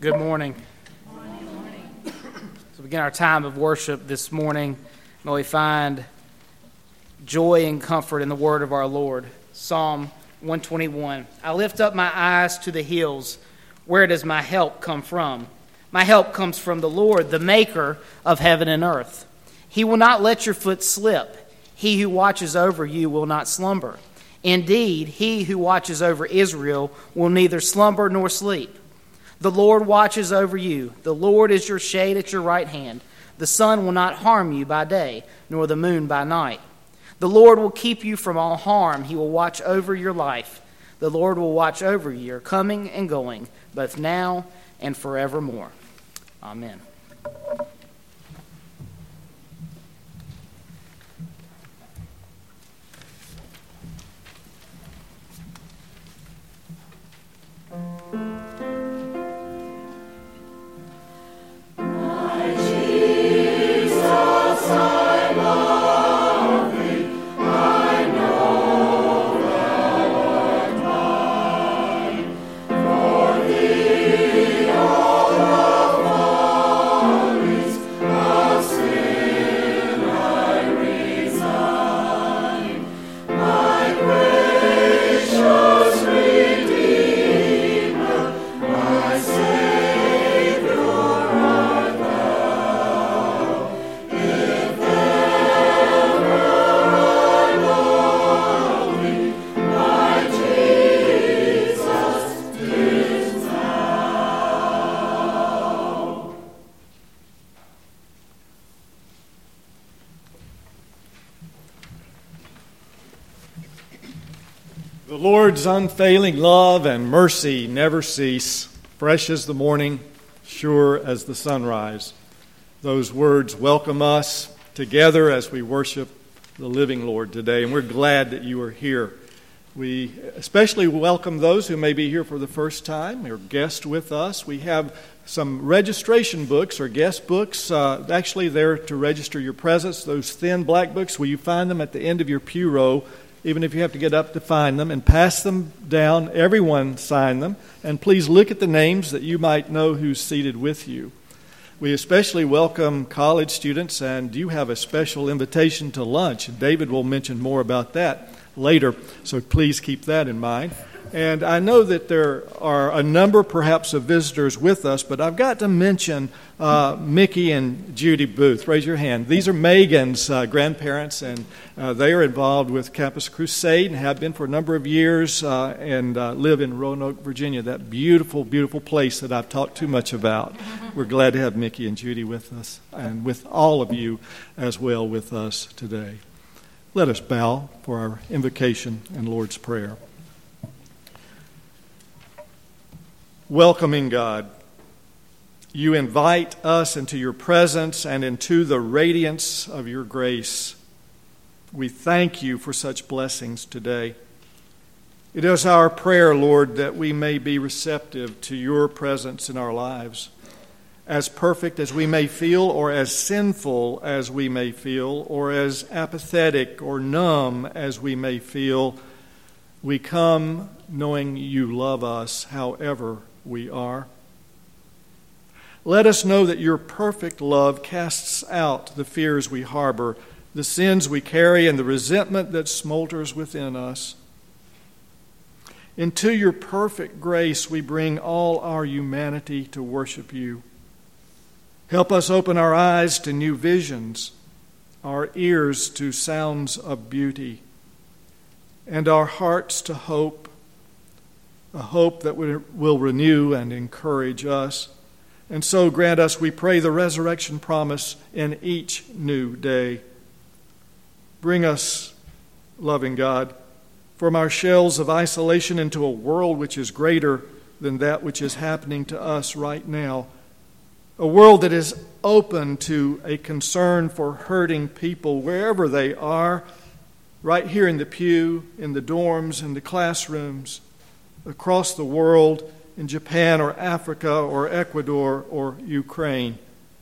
Good morning. So we begin our time of worship this morning. May we find joy and comfort in the word of our Lord. Psalm 121. I lift up my eyes to the hills. Where does my help come from? My help comes from the Lord, the maker of heaven and earth. He will not let your foot slip. He who watches over you will not slumber. Indeed, he who watches over Israel will neither slumber nor sleep. The Lord watches over you. The Lord is your shade at your right hand. The sun will not harm you by day, nor the moon by night. The Lord will keep you from all harm. He will watch over your life. The Lord will watch over your coming and going, both now and forevermore. Amen. The Lord's unfailing love and mercy never cease, fresh as the morning, sure as the sunrise. Those words welcome us together as we worship the living Lord today, and we're glad that you are here. We especially welcome those who may be here for the first time or guest with us. We have some registration books or guest books actually there to register your presence, those thin black books. Will you find them at the end of your pew row? Even if you have to get up to find them, and pass them down. Everyone sign them. And please look at the names that you might know who's seated with you. We especially welcome college students, and you have a special invitation to lunch. David will mention more about that later, so please keep that in mind. And I know that there are a number, perhaps, of visitors with us, but I've got to mention Mickey and Judy Booth. Raise your hand. These are Megan's grandparents, and they are involved with Campus Crusade and have been for a number of years and live in Roanoke, Virginia, that beautiful, beautiful place that I've talked too much about. We're glad to have Mickey and Judy with us, and with all of you as well with us today. Let us bow for our invocation and Lord's Prayer. Welcoming God, you invite us into your presence and into the radiance of your grace. We thank you for such blessings today. It is our prayer, Lord, that we may be receptive to your presence in our lives. As perfect as we may feel, or as sinful as we may feel, or as apathetic or numb as we may feel, we come knowing you love us however we are. Let us know that your perfect love casts out the fears we harbor, the sins we carry, and the resentment that smolders within us. Into your perfect grace we bring all our humanity to worship you. Help us open our eyes to new visions, our ears to sounds of beauty, and our hearts to hope, a hope that will renew and encourage us. And so grant us, we pray, the resurrection promise in each new day. Bring us, loving God, from our shells of isolation into a world which is greater than that which is happening to us right now. A world that is open to a concern for hurting people wherever they are, right here in the pew, in the dorms, in the classrooms, across the world, in Japan or Africa or Ecuador or Ukraine,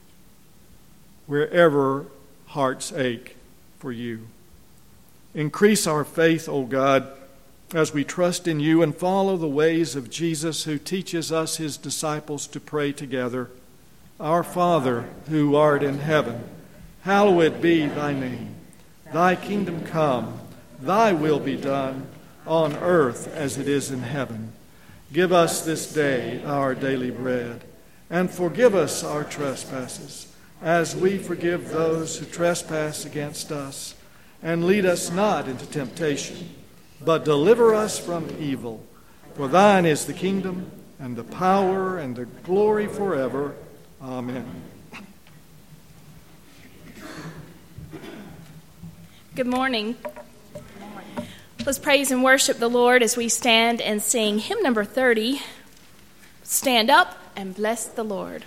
wherever hearts ache for you. Increase our faith, O God, as we trust in you and follow the ways of Jesus, who teaches us, his disciples, to pray together. Our Father, who art in heaven, hallowed be thy name. Thy kingdom come, thy will be done, on earth as it is in heaven. Give us this day our daily bread, and forgive us our trespasses, as we forgive those who trespass against us. And lead us not into temptation, but deliver us from evil. For thine is the kingdom, and the power, and the glory forever. Amen. Good morning. Let's praise and worship the Lord as we stand and sing hymn number 30, Stand Up and Bless the Lord.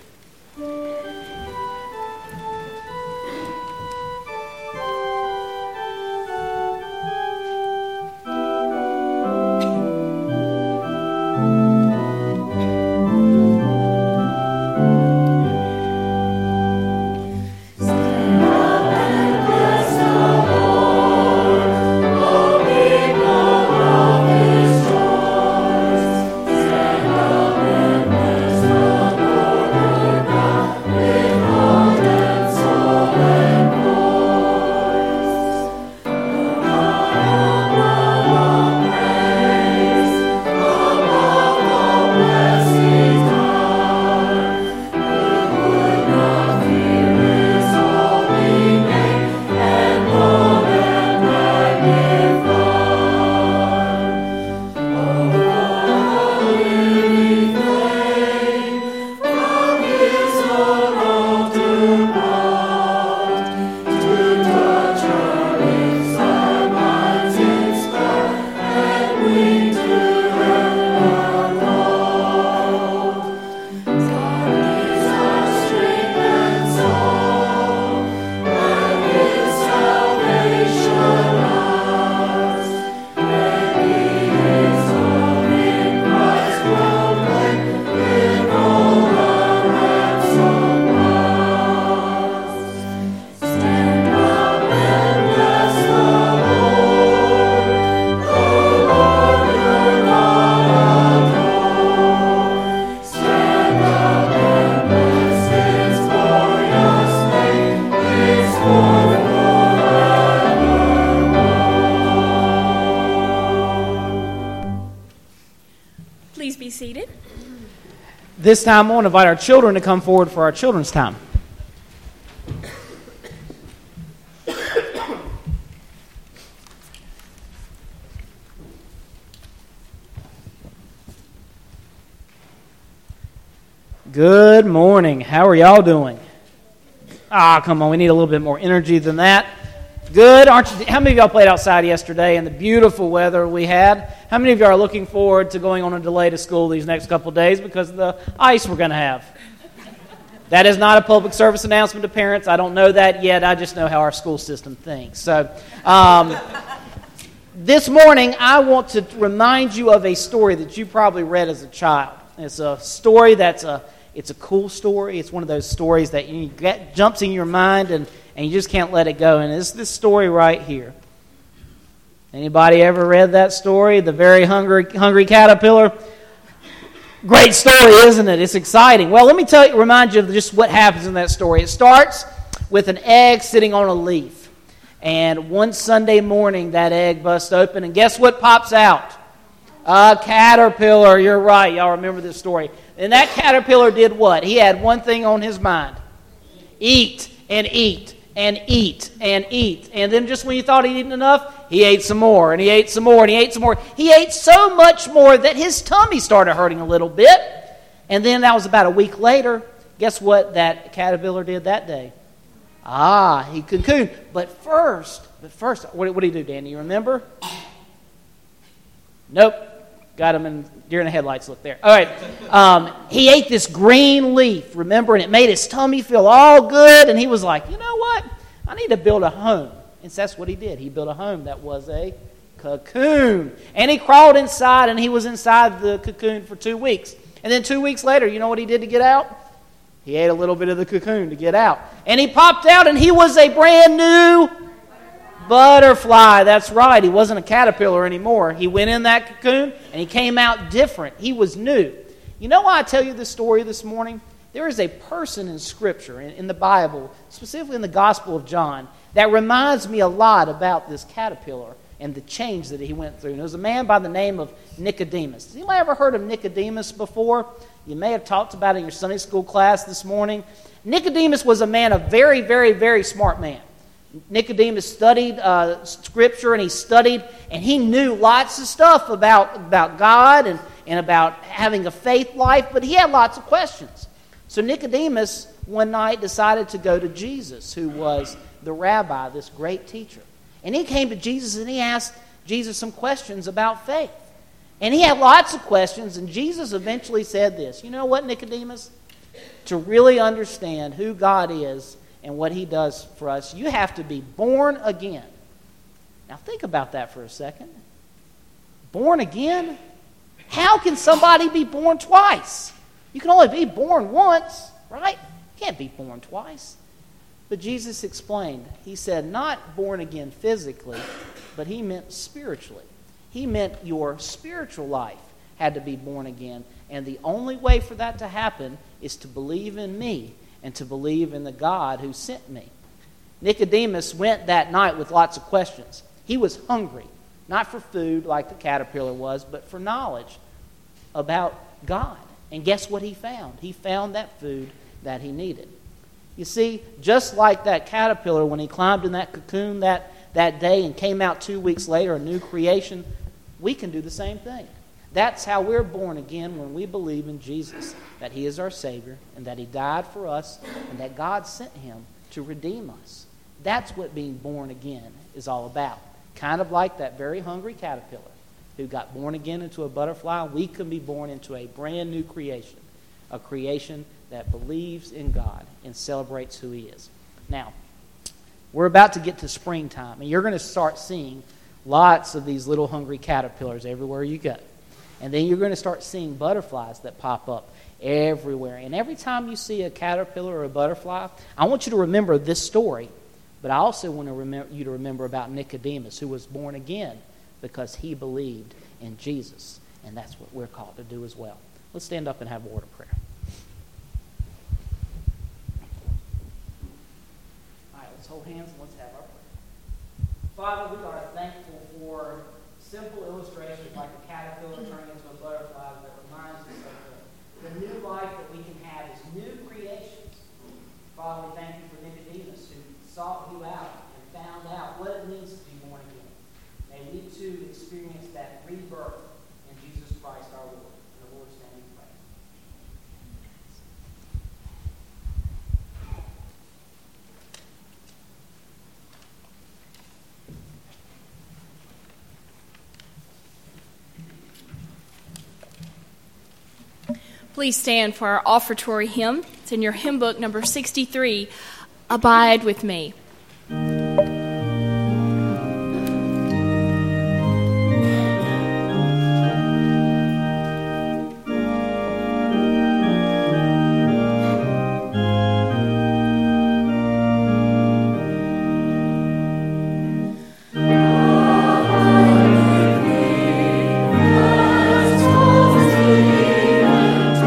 This time, I want to invite our children to come forward for our children's time. Good morning. How are y'all doing? Come on, we need a little bit more energy than that. Good, aren't you? How many of y'all played outside yesterday in the beautiful weather we had? How many of y'all are looking forward to going on a delay to school these next couple of days because of the ice we're going to have? That is not a public service announcement to parents. I don't know that yet. I just know how our school system thinks. So, this morning, I want to remind you of a story that you probably read as a child. It's a story it's a cool story. It's one of those stories that jumps in your mind and you just can't let it go. And it's this story right here. Anybody ever read that story? The Very Hungry Caterpillar? Great story, isn't it? It's exciting. Well, let me remind you of just what happens in that story. It starts with an egg sitting on a leaf. And one Sunday morning, that egg busts open, and guess what pops out? A caterpillar. You're right. Y'all remember this story. And that caterpillar did what? He had one thing on his mind. Eat and eat and eat and eat. And then just when you thought he'd eaten enough, he ate some more, and he ate some more, and he ate some more. He ate so much more that his tummy started hurting a little bit. And then that was about a week later. Guess what that caterpillar did that day? He cocooned. But first, what did he do, Danny? You remember? Nope. Got him in deer in the headlights look there. All right. He ate this green leaf, remember, and it made his tummy feel all good. And he was like, you know what? I need to build a home. And so that's what he did. He built a home that was a cocoon. And he crawled inside, and he was inside the cocoon for 2 weeks. And then 2 weeks later, you know what he did to get out? He ate a little bit of the cocoon to get out. And he popped out, and he was a brand new Butterfly, that's right. He wasn't a caterpillar anymore. He went in that cocoon and he came out different. He was new. You know why I tell you this story this morning? There is a person in Scripture, in the Bible, specifically in the Gospel of John, that reminds me a lot about this caterpillar and the change that he went through. And it was a man by the name of Nicodemus. Has anybody ever heard of Nicodemus before? You may have talked about it in your Sunday school class this morning. Nicodemus was a man, a very, very, very smart man. Nicodemus studied Scripture, and he knew lots of stuff about God and about having a faith life, but he had lots of questions. So Nicodemus one night decided to go to Jesus, who was the rabbi, this great teacher. And he came to Jesus and he asked Jesus some questions about faith. And he had lots of questions, and Jesus eventually said this, you know what, Nicodemus? To really understand who God is and what he does for us, you have to be born again. Now think about that for a second. Born again? How can somebody be born twice? You can only be born once, right? You can't be born twice. But Jesus explained. He said not born again physically, but he meant spiritually. He meant your spiritual life had to be born again. And the only way for that to happen is to believe in me and to believe in the God who sent me. Nicodemus went that night with lots of questions. He was hungry, not for food like the caterpillar was, but for knowledge about God. And guess what he found? He found that food that he needed. You see, just like that caterpillar, when he climbed in that cocoon that day and came out 2 weeks later, a new creation, we can do the same thing. That's how we're born again, when we believe in Jesus, that he is our Savior and that he died for us and that God sent him to redeem us. That's what being born again is all about. Kind of like that very hungry caterpillar who got born again into a butterfly, we can be born into a brand new creation, a creation that believes in God and celebrates who he is. Now, we're about to get to springtime, and you're going to start seeing lots of these little hungry caterpillars everywhere you go. And then you're going to start seeing butterflies that pop up everywhere. And every time you see a caterpillar or a butterfly, I want you to remember this story, but I also want you to remember about Nicodemus, who was born again because he believed in Jesus. And that's what we're called to do as well. Let's stand up and have a word of prayer. All right, let's hold hands and let's have our prayer. Father, we are thankful for simple illustrations like a caterpillar turning into a butterfly that reminds us of the new life that we can have as new creations. Father, we thank you for Nicodemus, who sought you out and found out what it means to be born again. May we too experience that rebirth in Jesus Christ our Lord. In the Lord's name we pray. Please stand for our offertory hymn. It's in your hymn book, number 63, Abide with Me.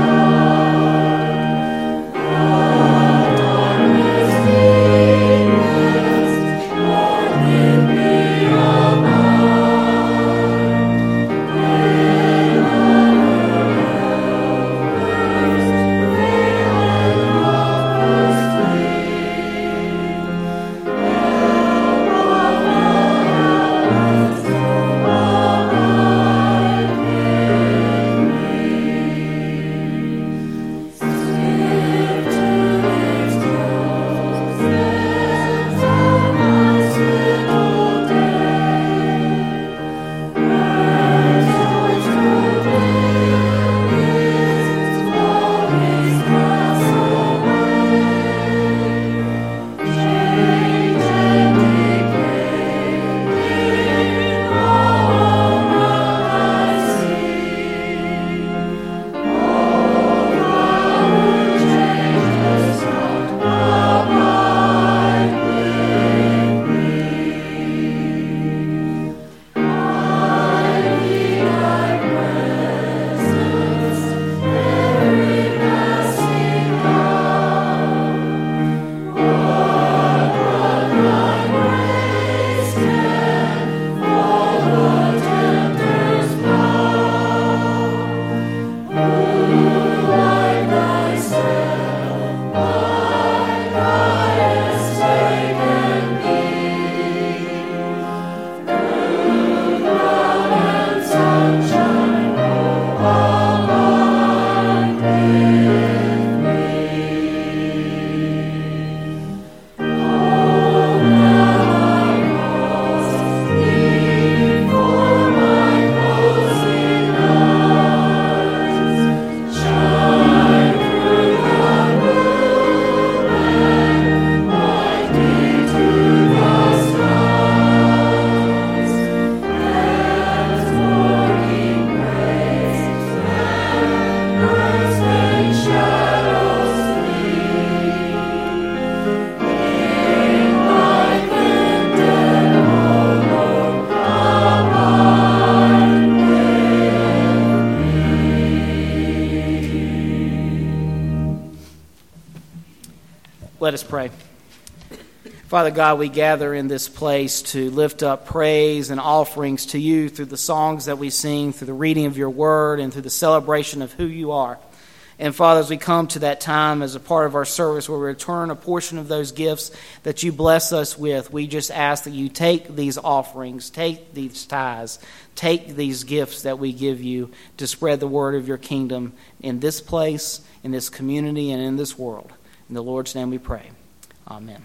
Thank Let us pray. Father God, we gather in this place to lift up praise and offerings to you through the songs that we sing, through the reading of your word, and through the celebration of who you are. And Father, as we come to that time as a part of our service where we return a portion of those gifts that you bless us with, we just ask that you take these offerings, take these tithes, take these gifts that we give you to spread the word of your kingdom in this place, in this community, and in this world. In the Lord's name we pray. Amen.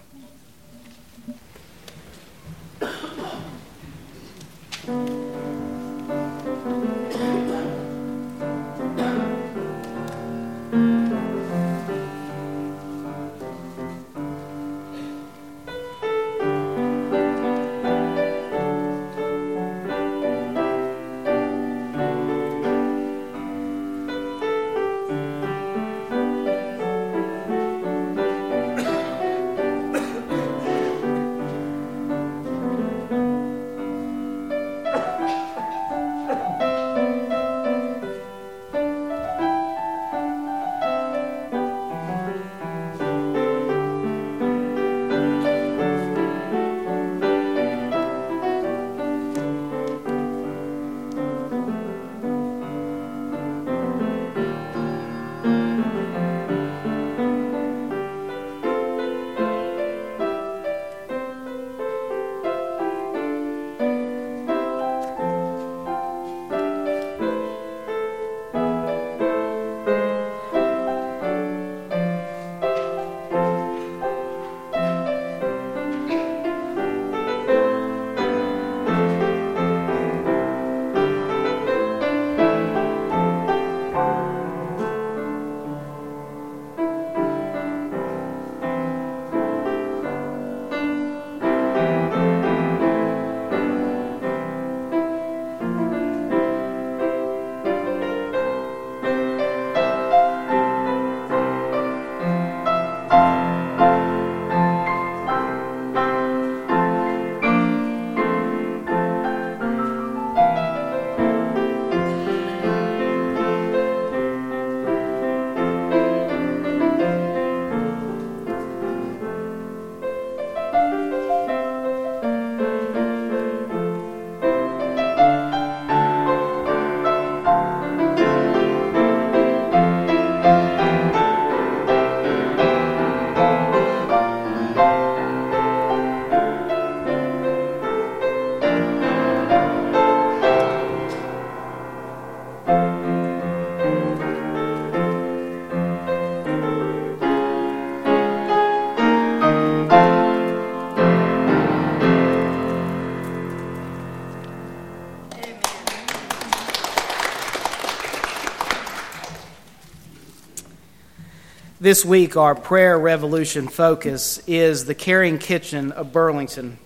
This week, our prayer revolution focus is the Caring Kitchen of Burlington.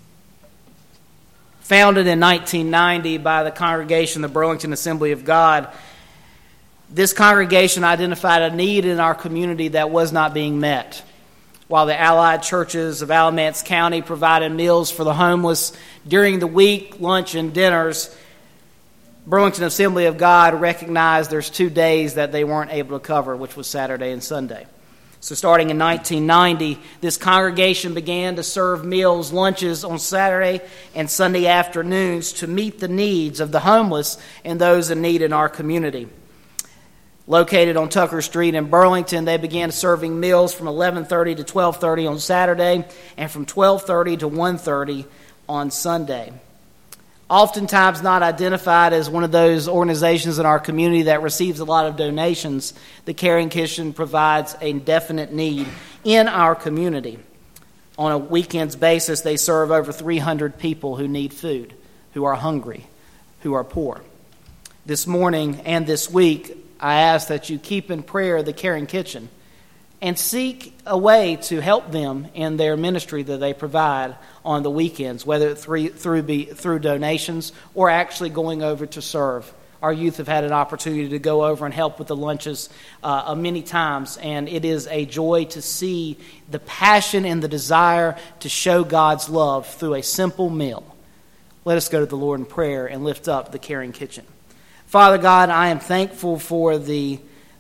Founded in 1990 by the congregation, the Burlington Assembly of God, this congregation identified a need in our community that was not being met. While the allied churches of Alamance County provided meals for the homeless during the week, lunch and dinners, Burlington Assembly of God recognized there's 2 days that they weren't able to cover, which was Saturday and Sunday. So starting in 1990, this congregation began to serve meals, lunches on Saturday and Sunday afternoons to meet the needs of the homeless and those in need in our community. Located on Tucker Street in Burlington, they began serving meals from 11:30 to 12:30 on Saturday and from 12:30 to 1:30 on Sunday. Oftentimes not identified as one of those organizations in our community that receives a lot of donations, the Caring Kitchen provides a definite need in our community. On a weekends basis, they serve over 300 people who need food, who are hungry, who are poor. This morning and this week, I ask that you keep in prayer the Caring Kitchen and seek a way to help them in their ministry that they provide on the weekends, whether through donations or actually going over to serve. Our youth have had an opportunity to go over and help with the lunches many times, and it is a joy to see the passion and the desire to show God's love through a simple meal. Let us go to the Lord in prayer and lift up the Caring Kitchen. Father God, I am thankful for the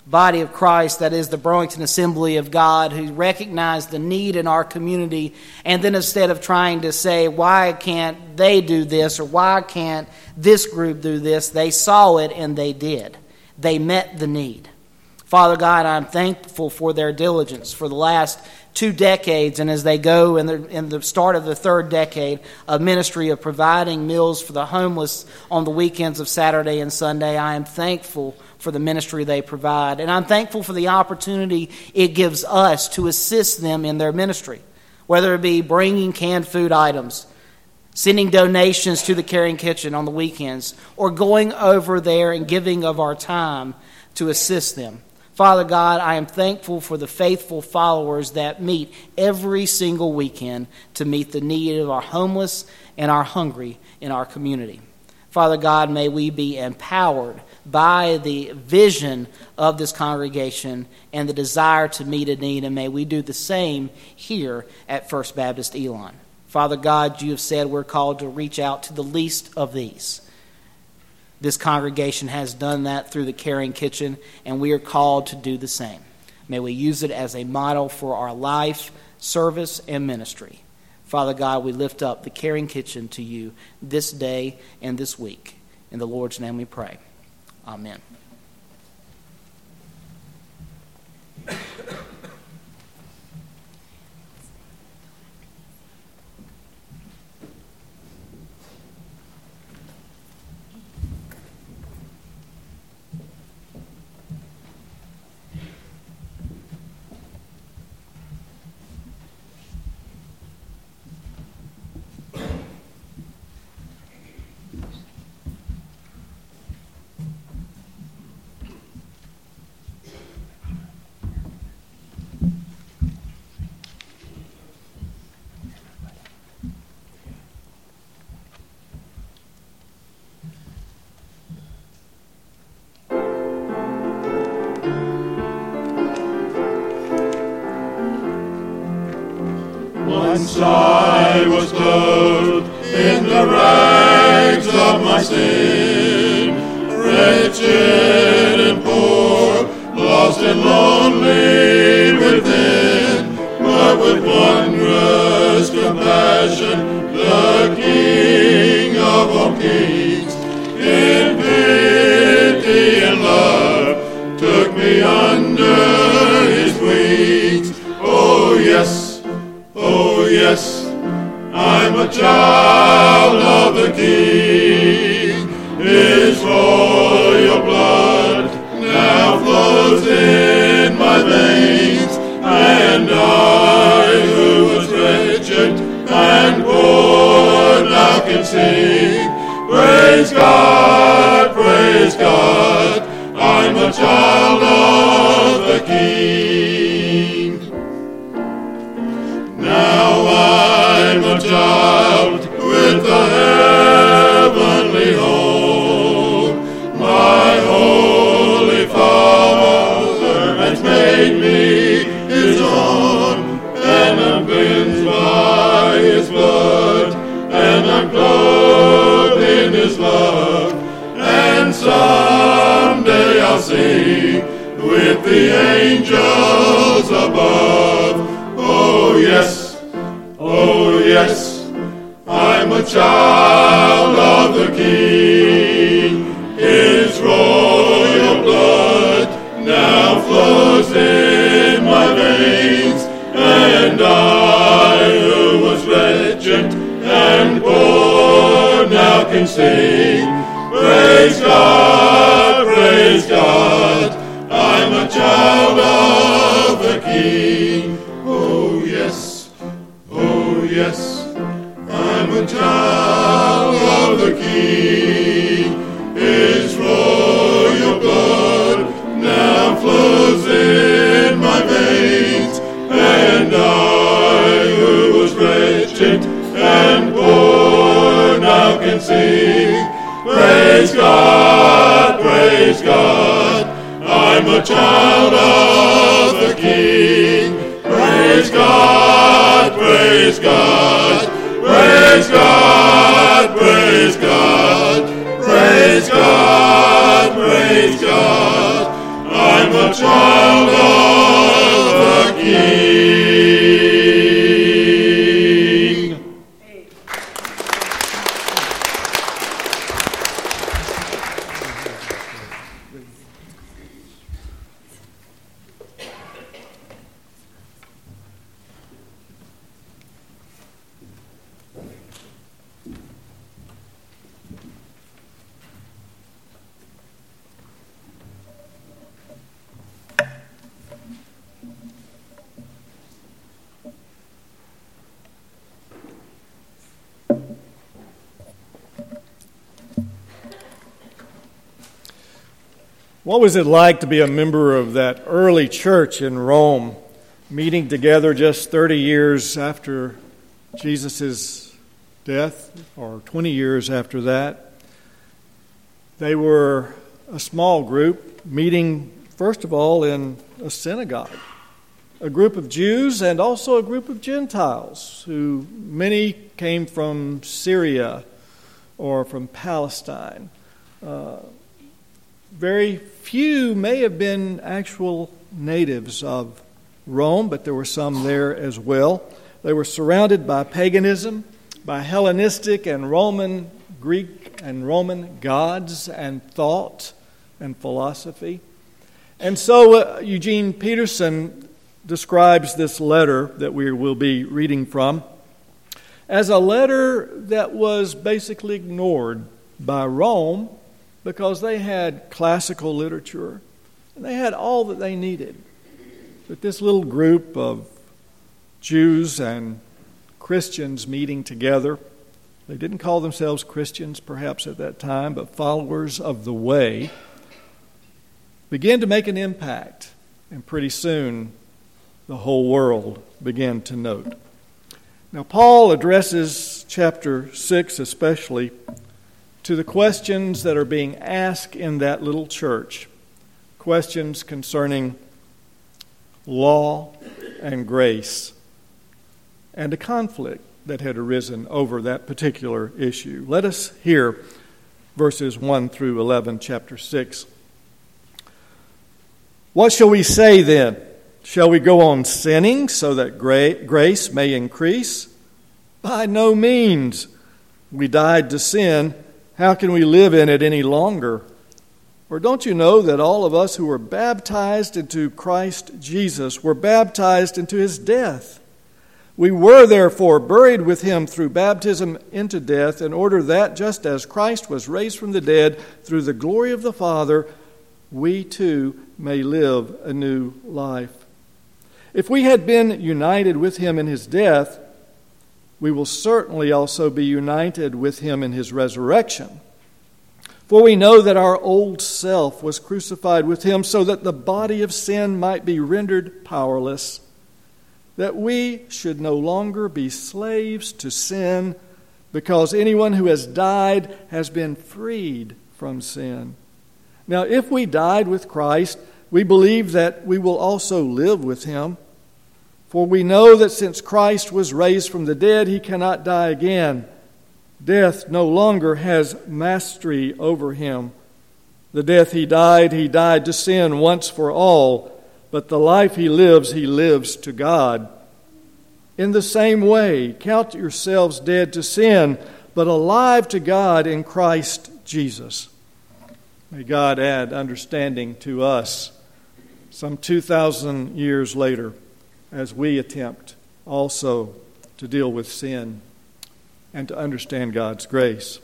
body of Christ, that is the Burlington Assembly of God, who recognized the need in our community, and then instead of trying to say, why can't they do this, or why can't this group do this, they saw it and they did. They met the need. Father God, I'm thankful for their diligence for the last 2 decades, and as they go in the start of the 3rd decade of ministry of providing meals for the homeless on the weekends of Saturday and Sunday, I am thankful for the ministry they provide. And I'm thankful for the opportunity it gives us to assist them in their ministry, whether it be bringing canned food items, sending donations to the Caring Kitchen on the weekends, or going over there and giving of our time to assist them. Father God, I am thankful for the faithful followers that meet every single weekend to meet the need of our homeless and our hungry in our community. Father God, may we be empowered by the vision of this congregation and the desire to meet a need, and may we do the same here at First Baptist Elon. Father God, you have said we're called to reach out to the least of these. This congregation has done that through the Caring Kitchen, and we are called to do the same. May we use it as a model for our life, service, and ministry. Father God, we lift up the Caring Kitchen to you this day and this week. In the Lord's name we pray. Amen. Once I was clothed in the rags of my sin, wretched and poor, lost and lonely within, but with wondrous compassion, the King of all kings, in pity and love, took me under his wings. Oh yes, I'm a child of the King. His royal blood now flows in my veins, and I, who was wretched and poor, now can sing. Praise God, I'm a child of the King. Now I'm a child with the heavenly home. My holy Father has made me his own, and I'm cleansed by his blood, and I'm clothed in his love, and someday I'll sing with the angels above. Oh yes, I'm a child of the King. His royal blood now flows in my veins, and I, who was wretched and poor, now can sing. Praise God, I'm a child of the King. Oh yes, I'm a child of the King. His royal blood now flows in my veins, and I, who was wretched and poor, now can sing. Praise God, I'm a child of the King. Praise God, praise God, praise God, praise God, praise God, praise God. I'm a child What was it like to be a member of that early church in Rome, meeting together just 30 years after Jesus' death, or 20 years after that? They were a small group, meeting, first of all, in a synagogue. A group of Jews and also a group of Gentiles, who many came from Syria or from Palestine. Very few may have been actual natives of Rome, but there were some there as well. They were surrounded by paganism, by Hellenistic and Roman, Greek and Roman gods and thought and philosophy. And so Eugene Peterson describes this letter that we will be reading from as a letter that was basically ignored by Rome because they had classical literature and they had all that they needed. But this little group of Jews and Christians meeting together, they didn't call themselves Christians perhaps at that time, but followers of the way, began to make an impact. And pretty soon, the whole world began to note. Now, Paul addresses chapter 6 especially to the questions that are being asked in that little church, questions concerning law and grace, and a conflict that had arisen over that particular issue. Let us hear verses 1 through 11, chapter 6. What shall we say then? Shall we go on sinning so that grace may increase? By no means. We died to sin. How can we live in it any longer? Or don't you know that all of us who were baptized into Christ Jesus were baptized into his death? We were therefore buried with him through baptism into death, in order that, just as Christ was raised from the dead through the glory of the Father, we too may live a new life. If we had been united with him in his death, we will certainly also be united with him in his resurrection. For we know that our old self was crucified with him so that the body of sin might be rendered powerless, that we should no longer be slaves to sin, because anyone who has died has been freed from sin. Now, if we died with Christ, we believe that we will also live with him. For we know that since Christ was raised from the dead, he cannot die again. Death no longer has mastery over him. The death he died to sin once for all, but the life he lives to God. In the same way, count yourselves dead to sin, but alive to God in Christ Jesus. May God add understanding to us some 2,000 years later, as we attempt also to deal with sin and to understand God's grace.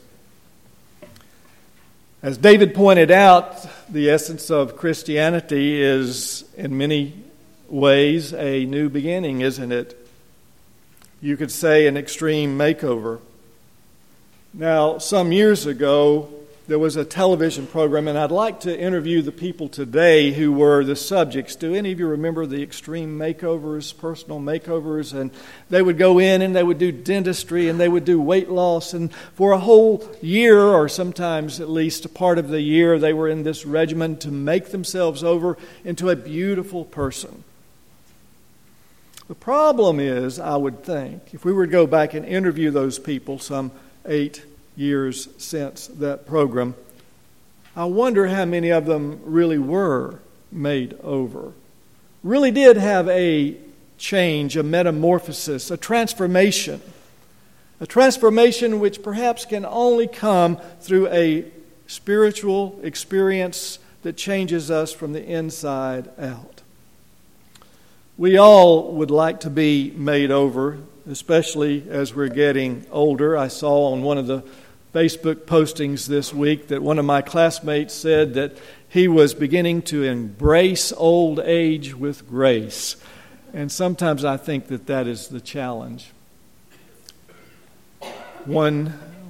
As David pointed out, the essence of Christianity is in many ways a new beginning, isn't it? You could say an extreme makeover. Now, some years ago, there was a television program, and I'd like to interview the people today who were the subjects. Do any of you remember the extreme makeovers, personal makeovers? And they would go in and they would do dentistry and they would do weight loss. And for a whole year, or sometimes at least a part of the year, they were in this regimen to make themselves over into a beautiful person. The problem is, I would think, if we were to go back and interview those people some 8 years since that program, I wonder how many of them really were made over, really did have a change, a metamorphosis, a transformation which perhaps can only come through a spiritual experience that changes us from the inside out. We all would like to be made over, especially as we're getting older. I saw on one of the Facebook postings this week that one of my classmates said that he was beginning to embrace old age with grace. And sometimes I think that that is the challenge. One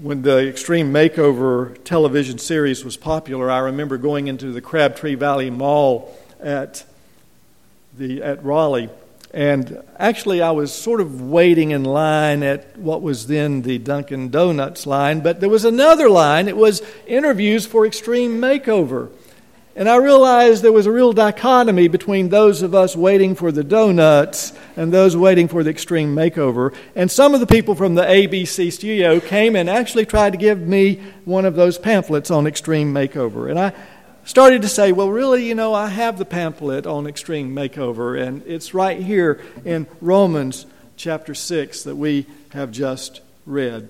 when the Extreme Makeover television series was popular, I remember going into the Crabtree Valley Mall at Raleigh. And actually, I was sort of waiting in line at what was then the Dunkin' Donuts line, but there was another line. It was interviews for Extreme Makeover. And I realized there was a real dichotomy between those of us waiting for the donuts and those waiting for the Extreme Makeover. And some of the people from the ABC studio came and actually tried to give me one of those pamphlets on Extreme Makeover. And I started to say, well, really, I have the pamphlet on Extreme Makeover, and it's right here in Romans chapter 6 that we have just read.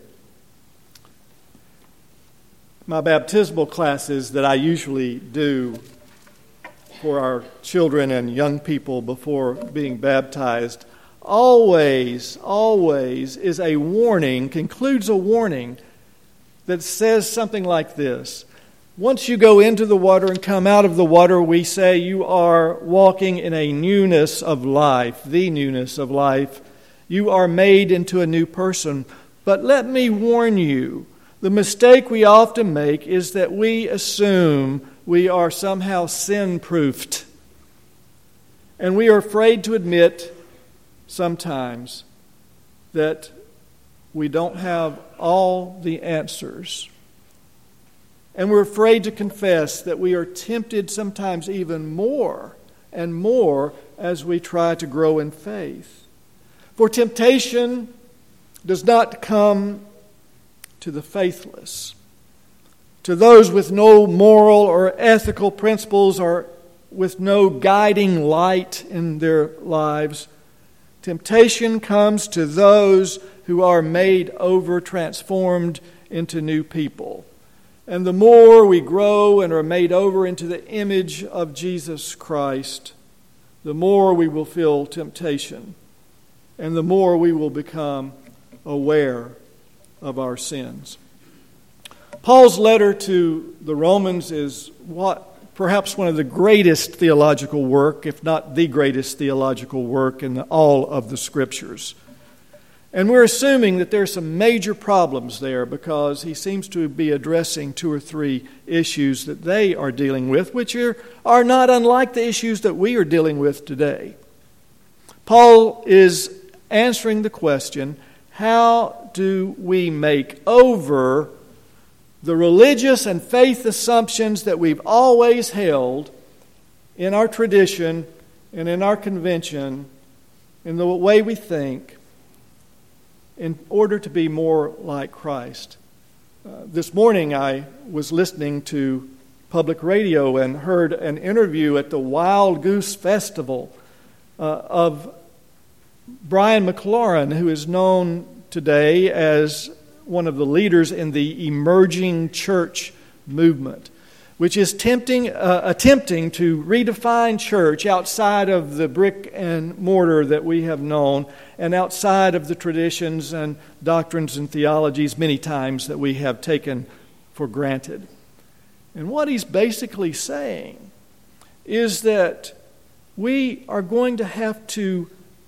My baptismal classes that I usually do for our children and young people before being baptized always is a warning, concludes a warning that says something like this. Once you go into the water and come out of the water, we say you are walking in a newness of life, the newness of life. You are made into a new person. But let me warn you, the mistake we often make is that we assume we are somehow sin-proofed. And we are afraid to admit sometimes that we don't have all the answers. And we're afraid to confess that we are tempted sometimes even more and more as we try to grow in faith. For temptation does not come to the faithless, to those with no moral or ethical principles or with no guiding light in their lives. Temptation comes to those who are made over, transformed into new people. And the more we grow and are made over into the image of Jesus Christ, the more we will feel temptation, and the more we will become aware of our sins. Paul's letter to the Romans is perhaps one of the greatest theological work, if not the greatest theological work in all of the Scriptures. And we're assuming that there are some major problems there because he seems to be addressing 2 or 3 issues that they are dealing with, which are not unlike the issues that we are dealing with today. Paul is answering the question, how do we make over the religious and faith assumptions that we've always held in our tradition and in our convention, in the way we think, in order to be more like Christ? This morning I was listening to public radio and heard an interview at the Wild Goose Festival of Brian McLaurin, who is known today as one of the leaders in the emerging church movement, which is attempting to redefine church outside of the brick and mortar that we have known and outside of the traditions and doctrines and theologies many times that we have taken for granted. And what he's basically saying is that we are going to have to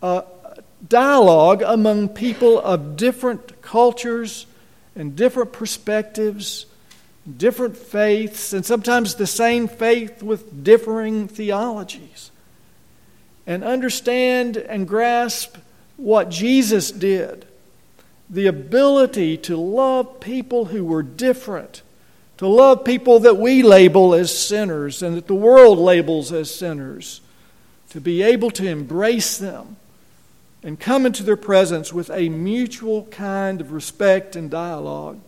dialogue among people of different cultures and different perspectives, different faiths, and sometimes the same faith with differing theologies, and understand and grasp what Jesus did, the ability to love people who were different, to love people that we label as sinners and that the world labels as sinners, to be able to embrace them and come into their presence with a mutual kind of respect and dialogue.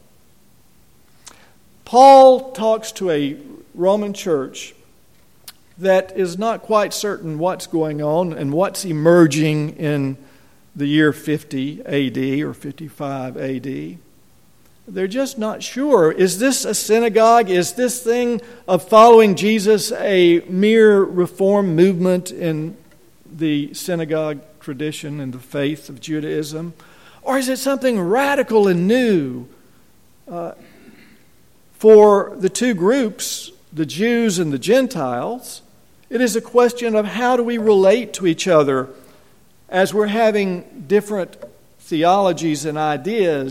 Paul talks to a Roman church that is not quite certain what's going on and what's emerging in the year 50 AD or 55 AD. They're just not sure. Is this a synagogue? Is this thing of following Jesus a mere reform movement in the synagogue tradition and the faith of Judaism? Or is it something radical and new? For the two groups, the Jews and the Gentiles, it is a question of how do we relate to each other as we're having different theologies and ideas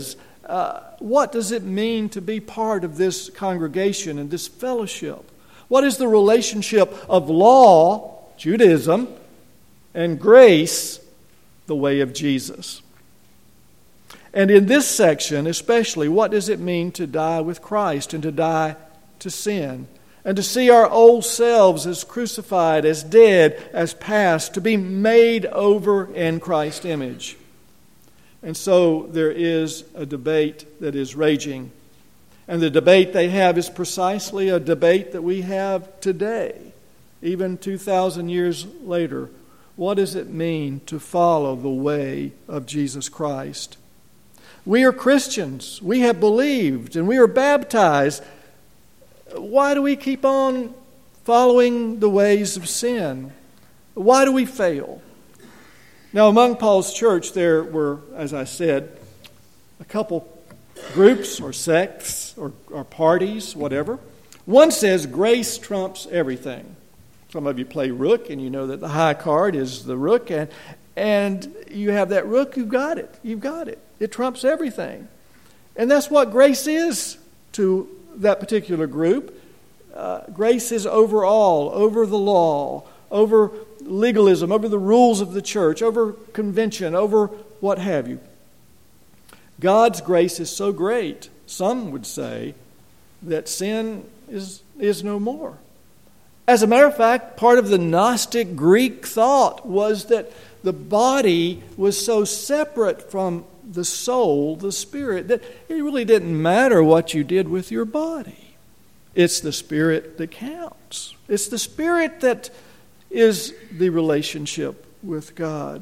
what does it mean to be part of this congregation and this fellowship? What is the relationship of law, Judaism, and grace, the way of Jesus? And in this section especially, what does it mean to die with Christ and to die to sin? And to see our old selves as crucified, as dead, as past, to be made over in Christ's image. And so there is a debate that is raging. And the debate they have is precisely a debate that we have today, even 2,000 years later. What does it mean to follow the way of Jesus Christ? We are Christians. We have believed and we are baptized. Why do we keep on following the ways of sin? Why do we fail? Now, among Paul's church, there were, as I said, a couple groups or sects or parties, whatever. One says grace trumps everything. Some of you play rook, and you know that the high card is the rook, and you have that rook, you've got it. You've got it. It trumps everything. And that's what grace is to that particular group. Grace is over all, over the law, over legalism, over the rules of the church, over convention, over what have you. God's grace is so great, some would say, that sin is no more. As a matter of fact, part of the Gnostic Greek thought was that the body was so separate from the soul, the spirit, that it really didn't matter what you did with your body. It's the spirit that counts. It's the spirit that is the relationship with God.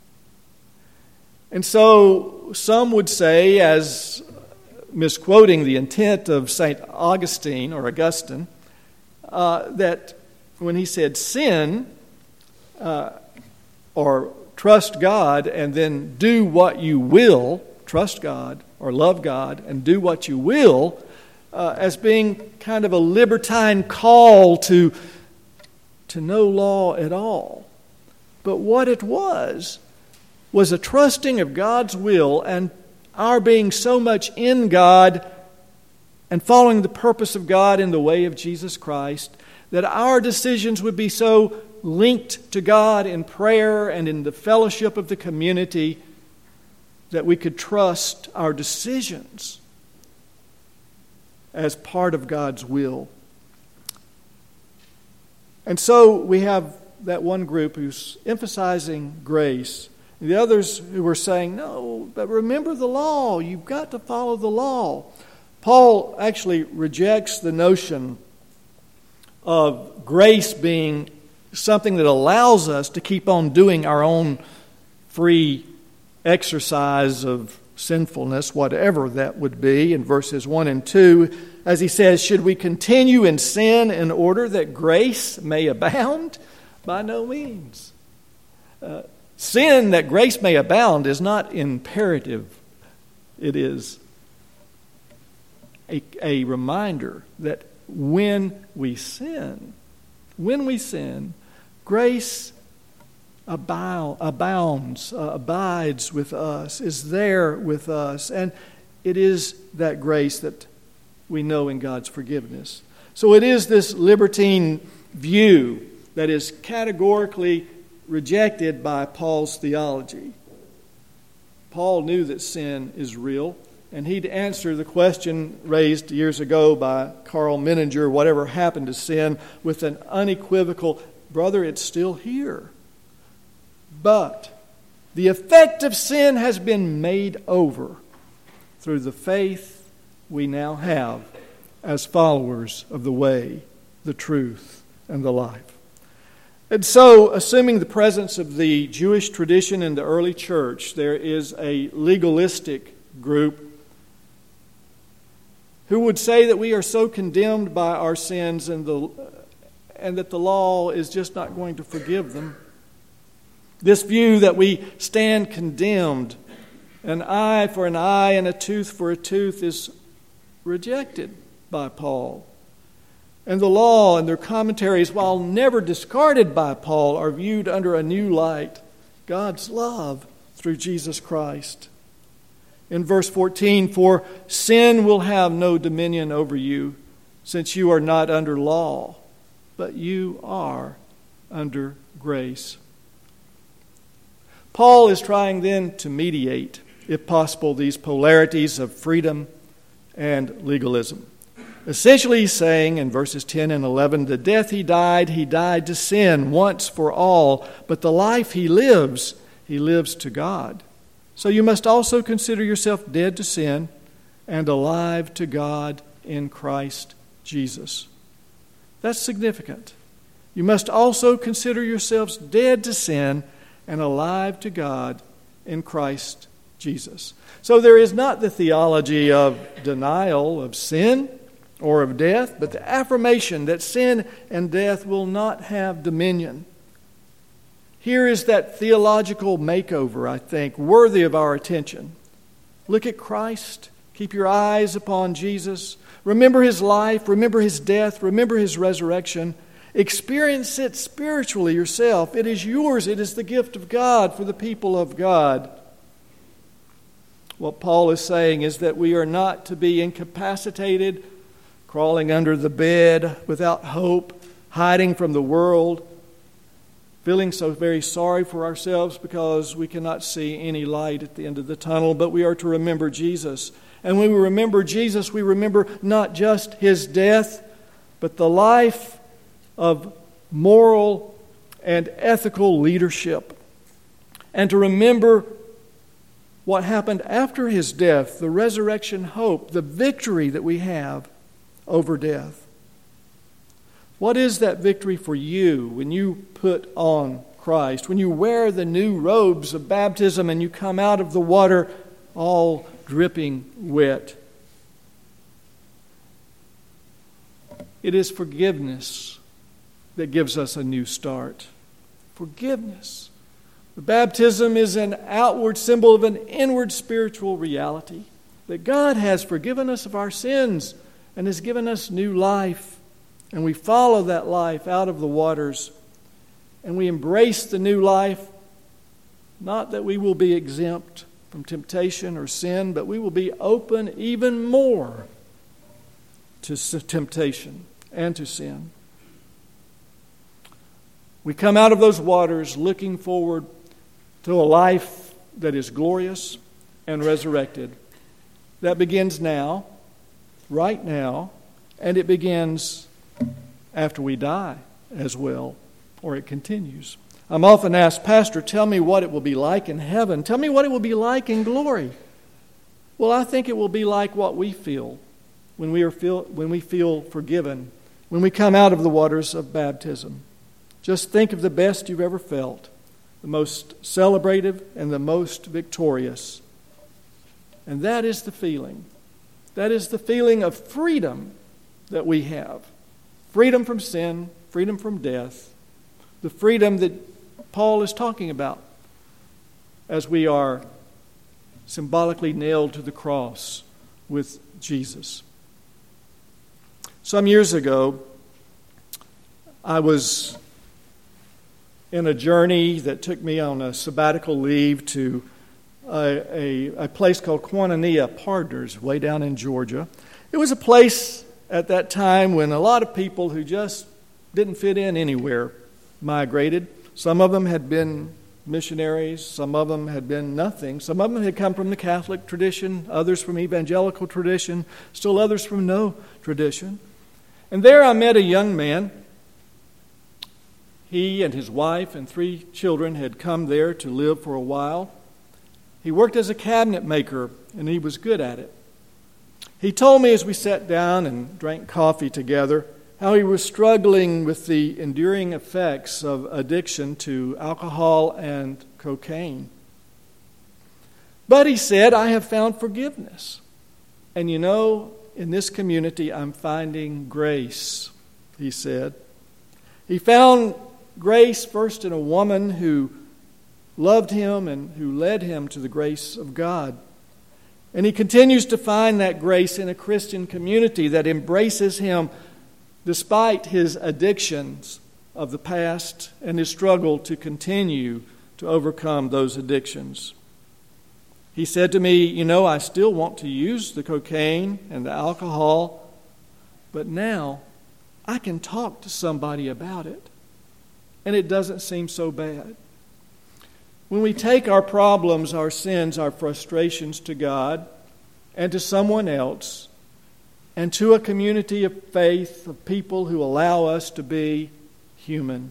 And so some would say, as misquoting the intent of St. Augustine or Augustine, that when he said sin or trust God and then do what you will, trust God or love God and do what you will, as being kind of a libertine call to no law at all. But what it was a trusting of God's will and our being so much in God and following the purpose of God in the way of Jesus Christ that our decisions would be so linked to God in prayer and in the fellowship of the community that we could trust our decisions as part of God's will. And so we have that one group who's emphasizing grace. The others who were saying, no, but remember the law. You've got to follow the law. Paul actually rejects the notion of grace being something that allows us to keep on doing our own free exercise of sinfulness, whatever that would be, in verses 1 and 2, as he says, should we continue in sin in order that grace may abound? By no means. Sin that grace may abound is not imperative. It is a reminder that when we sin, grace abounds, abides with us, is there with us. And it is that grace that we know in God's forgiveness. So it is this libertine view that is categorically rejected by Paul's theology. Paul knew that sin is real, and he'd answer the question raised years ago by Carl Menninger, whatever happened to sin, with an unequivocal, brother, it's still here. But the effect of sin has been made over through the faith we now have as followers of the way, the truth, and the life. And so, assuming the presence of the Jewish tradition in the early church, there is a legalistic group who would say that we are so condemned by our sins and that the law is just not going to forgive them. This view that we stand condemned, an eye for an eye and a tooth for a tooth, is rejected by Paul. And the law and their commentaries, while never discarded by Paul, are viewed under a new light, God's love through Jesus Christ. In verse 14, for sin will have no dominion over you, since you are not under law, but you are under grace. Paul is trying then to mediate, if possible, these polarities of freedom and legalism. Essentially, he's saying in verses 10 and 11, the death he died to sin once for all, but the life he lives to God. So you must also consider yourself dead to sin and alive to God in Christ Jesus. That's significant. You must also consider yourselves dead to sin and alive to God in Christ Jesus. So there is not the theology of denial of sin or of death, but the affirmation that sin and death will not have dominion. Here is that theological makeover, I think, worthy of our attention. Look at Christ. Keep your eyes upon Jesus. Remember His life. Remember His death. Remember His resurrection. Experience it spiritually yourself. It is yours. It is the gift of God for the people of God. What Paul is saying is that we are not to be incapacitated, crawling under the bed without hope, hiding from the world, feeling so very sorry for ourselves because we cannot see any light at the end of the tunnel, but we are to remember Jesus. And when we remember Jesus, we remember not just His death, but the life of moral and ethical leadership. And to remember what happened after His death, the resurrection hope, the victory that we have over death. What is that victory for you when you put on Christ, when you wear the new robes of baptism and you come out of the water all dripping wet? It is forgiveness that gives us a new start. Forgiveness. The baptism is an outward symbol of an inward spiritual reality, that God has forgiven us of our sins and has given us new life. And we follow that life out of the waters, and we embrace the new life, not that we will be exempt from temptation or sin, but we will be open even more to temptation and to sin. We come out of those waters looking forward to a life that is glorious and resurrected. That begins now, right now, and it begins after we die as well, or it continues. I'm often asked, Pastor, tell me what it will be like in heaven. Tell me what it will be like in glory. Well, I think it will be like what we feel when we feel forgiven, when we come out of the waters of baptism. Just think of the best you've ever felt, the most celebrative and the most victorious. And that is the feeling. That is the feeling of freedom that we have. Freedom from sin, freedom from death, the freedom that Paul is talking about as we are symbolically nailed to the cross with Jesus. Some years ago, I was in a journey that took me on a sabbatical leave to a place called Quintanilla Partners, way down in Georgia. It was a place at that time when a lot of people who just didn't fit in anywhere migrated. Some of them had been missionaries, some of them had been nothing. Some of them had come from the Catholic tradition, others from evangelical tradition, still others from no tradition. And there I met a young man. He and his wife and 3 children had come there to live for a while. He worked as a cabinet maker, and he was good at it. He told me as we sat down and drank coffee together how he was struggling with the enduring effects of addiction to alcohol and cocaine. But he said, I have found forgiveness. And you know, in this community, I'm finding grace, he said. He found grace first in a woman who loved him and who led him to the grace of God. And he continues to find that grace in a Christian community that embraces him despite his addictions of the past and his struggle to continue to overcome those addictions. He said to me, I still want to use the cocaine and the alcohol, but now I can talk to somebody about it, and it doesn't seem so bad. When we take our problems, our sins, our frustrations to God and to someone else, and to a community of faith, of people who allow us to be human,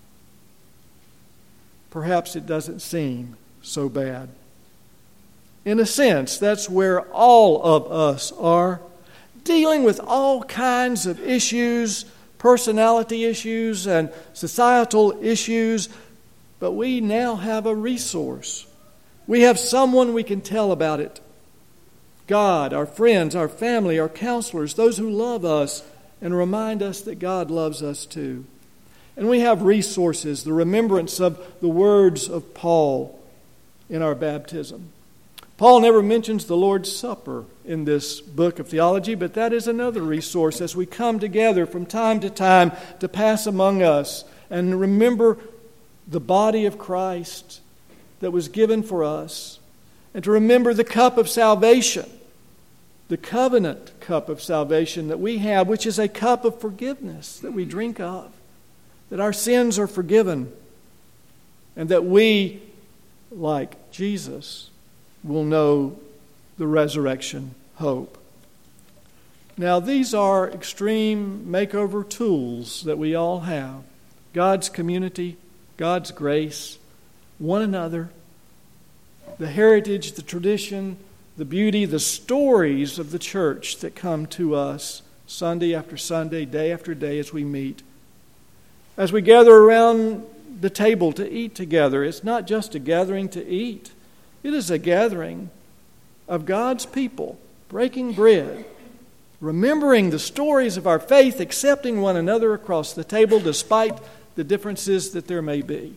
perhaps it doesn't seem so bad. In a sense, that's where all of us are, dealing with all kinds of issues, personality issues and societal issues, but we now have a resource. We have someone we can tell about it. God, our friends, our family, our counselors, those who love us and remind us that God loves us too. And we have resources, the remembrance of the words of Paul in our baptism. Paul never mentions the Lord's Supper in this book of theology, but that is another resource as we come together from time to time to pass among us and remember the body of Christ that was given for us, and to remember the cup of salvation, the covenant cup of salvation that we have, which is a cup of forgiveness that we drink of, that our sins are forgiven, and that we, like Jesus, will know the resurrection hope. Now, these are extreme makeover tools that we all have. God's community, God's grace, one another, the heritage, the tradition, the beauty, the stories of the church that come to us Sunday after Sunday, day after day as we meet. As we gather around the table to eat together, it's not just a gathering to eat. It is a gathering of God's people, breaking bread, remembering the stories of our faith, accepting one another across the table despite the differences that there may be.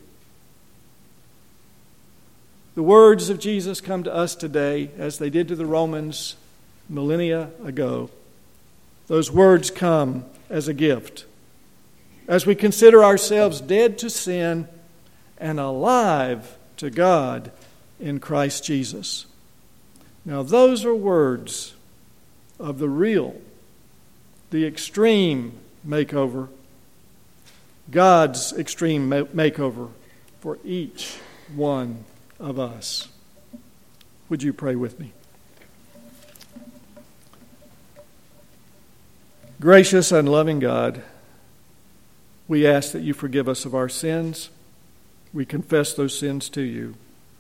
The words of Jesus come to us today as they did to the Romans millennia ago. Those words come as a gift as we consider ourselves dead to sin and alive to God in Christ Jesus. Now, those are words of the real, the extreme makeover, God's extreme makeover for each one of us. Would you pray with me? Gracious and loving God, we ask that you forgive us of our sins. We confess those sins to you.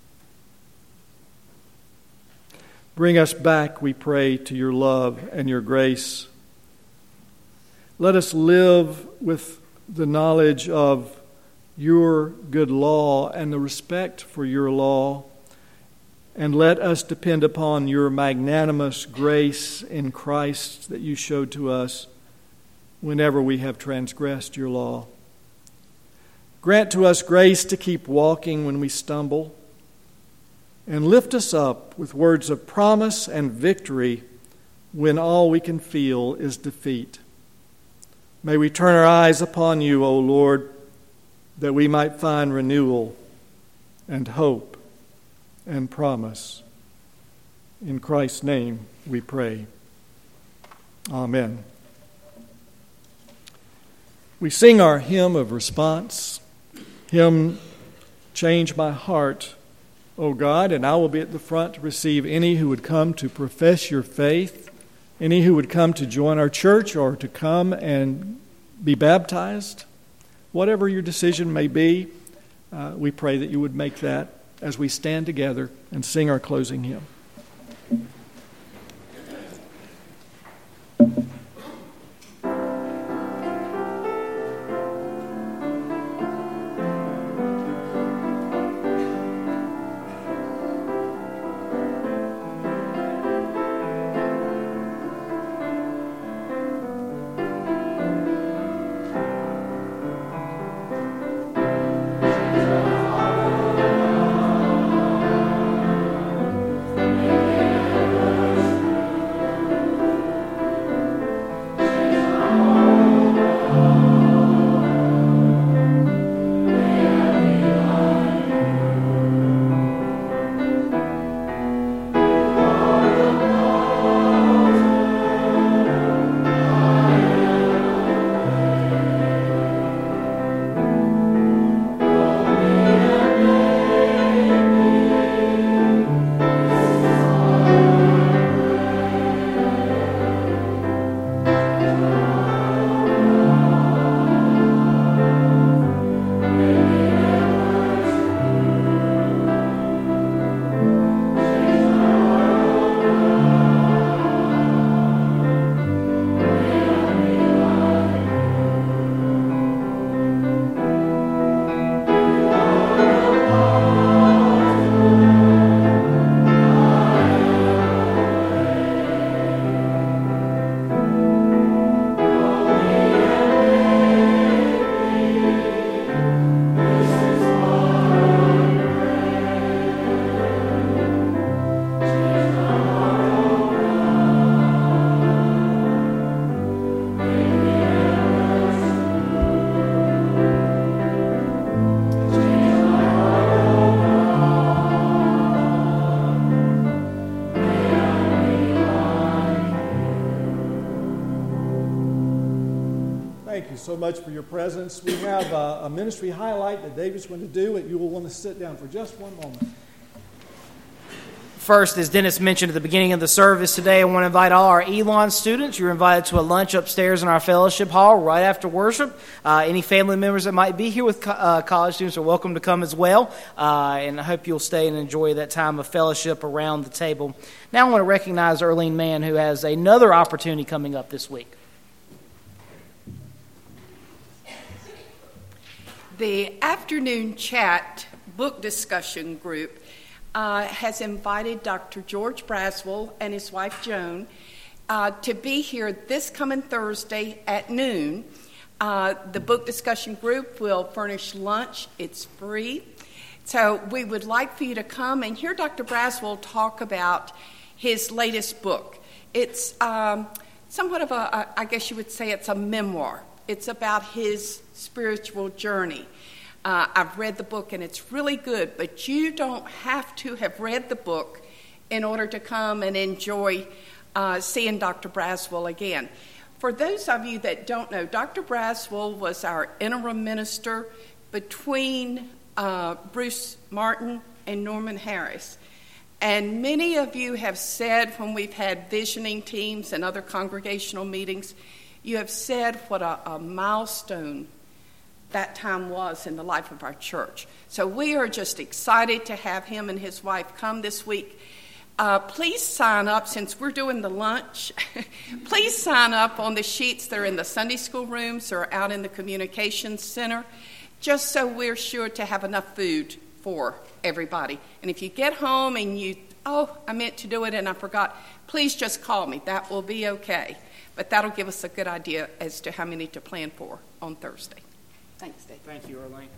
Bring us back, we pray, to your love and your grace. Let us live with the knowledge of your good law and the respect for your law, and let us depend upon your magnanimous grace in Christ that you showed to us whenever we have transgressed your law. Grant to us grace to keep walking when we stumble, and lift us up with words of promise and victory when all we can feel is defeat. May we turn our eyes upon you, O Lord, that we might find renewal and hope and promise. In Christ's name we pray. Amen. We sing our hymn of response, hymn, Change My Heart, O God, and I will be at the front to receive any who would come to profess your faith, any who would come to join our church or to come and be baptized. Whatever your decision may be, we pray that you would make that as we stand together and sing our closing hymn. so much for your presence. We have a ministry highlight that David's going to do, and you will want to sit down for just one moment. First, as Dennis mentioned at the beginning of the service today, I want to invite all our Elon students. You're invited to a lunch upstairs in our fellowship hall right after worship. Any family members that might be here with college students are welcome to come as well. And I hope you'll stay and enjoy that time of fellowship around the table. Now I want to recognize Erlene Mann, who has another opportunity coming up this week. The afternoon chat book discussion group has invited Dr. George Braswell and his wife Joan to be here this coming Thursday at noon. The book discussion group will furnish lunch. It's free. So we would like for you to come and hear Dr. Braswell talk about his latest book. It's somewhat of I guess you would say it's a memoir. It's about his spiritual journey. I've read the book, and it's really good, but you don't have to have read the book in order to come and enjoy seeing Dr. Braswell again. For those of you that don't know, Dr. Braswell was our interim minister between Bruce Martin and Norman Harris. And many of you have said when we've had visioning teams and other congregational meetings, you have said what a milestone that time was in the life of our church. So we are just excited to have him and his wife come this week. Please sign up, since we're doing the lunch. Please sign up on the sheets that are in the Sunday school rooms or out in the communications center, just so we're sure to have enough food for everybody. And if you get home and I meant to do it and I forgot, please just call me. That will be okay. But that'll give us a good idea as to how many to plan for on Thursday. Thanks, Dave. Thank you, Erlene.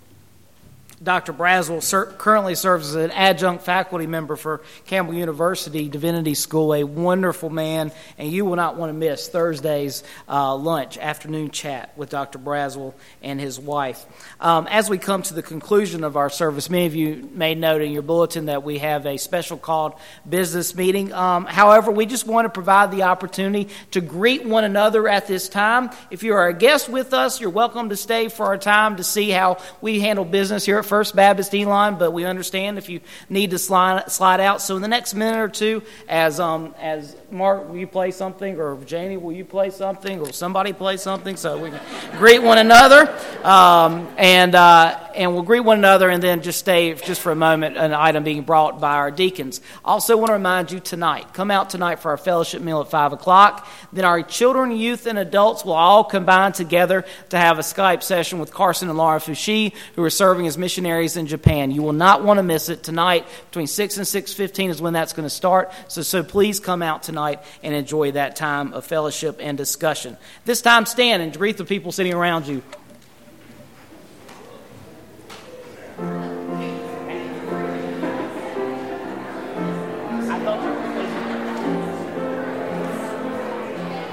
Dr. Braswell currently serves as an adjunct faculty member for Campbell University Divinity School, a wonderful man, and you will not want to miss Thursday's lunch, afternoon chat with Dr. Braswell and his wife. As we come to the conclusion of our service, many of you may note in your bulletin that we have a special called business meeting. However, we just want to provide the opportunity to greet one another at this time. If you are a guest with us, you're welcome to stay for our time to see how we handle business here at First Baptist Elon, but we understand if you need to slide out. So in the next minute or two, as Mark, will you play something, or Janie, will you play something, or somebody play something, so we can greet one another, and we'll greet one another, and then just stay just for a moment, an item being brought by our deacons. Also want to remind you tonight, come out tonight for our fellowship meal at 5 o'clock. Then our children, youth, and adults will all combine together to have a Skype session with Carson and Laura Fushi, who are serving as missionaries in Japan. You will not want to miss it. Tonight, between 6 and 6:15 is when that's going to start. So please come out tonight and enjoy that time of fellowship and discussion. This time, stand and greet the people sitting around you